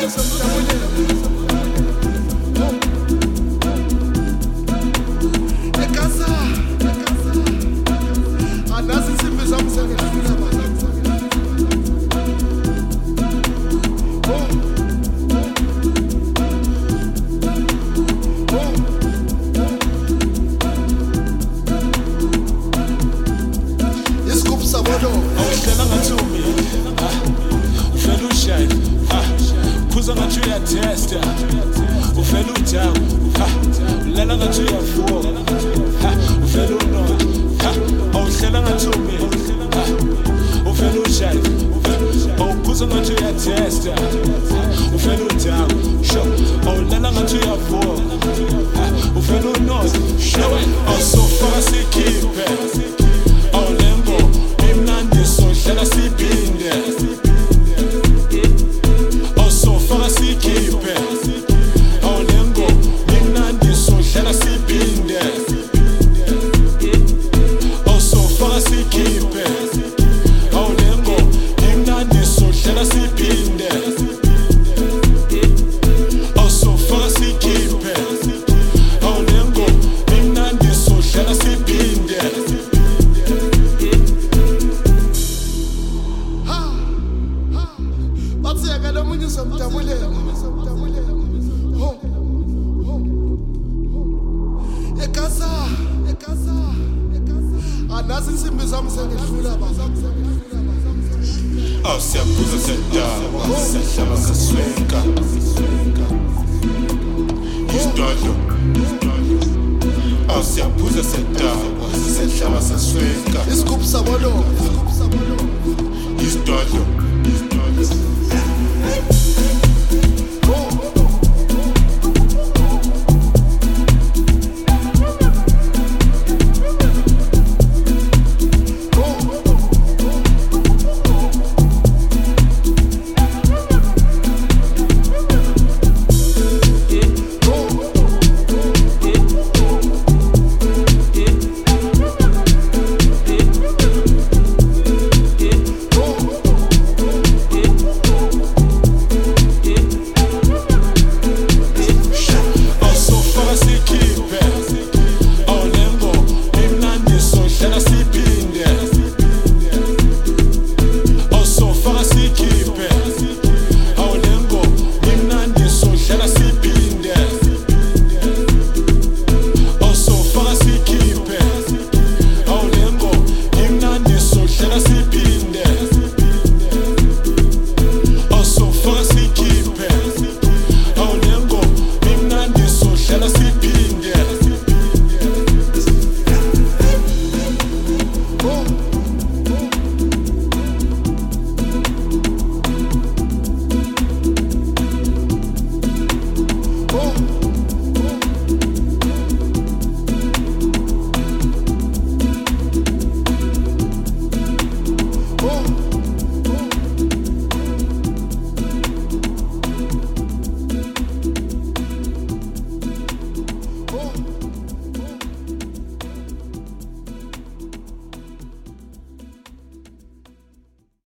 Testa, o felo tchau, lela nga tu ya fuo, o felo no, o hlela nga tu me, o felo chai, o kuza nga tu ya testa, o felo tchau, show, o lela nga tu ya fuo, o felo no, show, o so far si keep, o lembo, imnandi so hlela si pinde. Sikhiphe awulengo ngimnandi sohlala siphinde osofaka sikhiphe awulengo ngimnandi sohlala siphinde osofaka sikhiphe awulengo ngimnandi sohlala siphinde batsiyakala omunye uzomdabulela ekasa anazi insimbi zami sengidlula siyabuza sedaba siyahlala sasweka isitolo siyabuza sedaba siyahlala sasweka isigubhu sabolo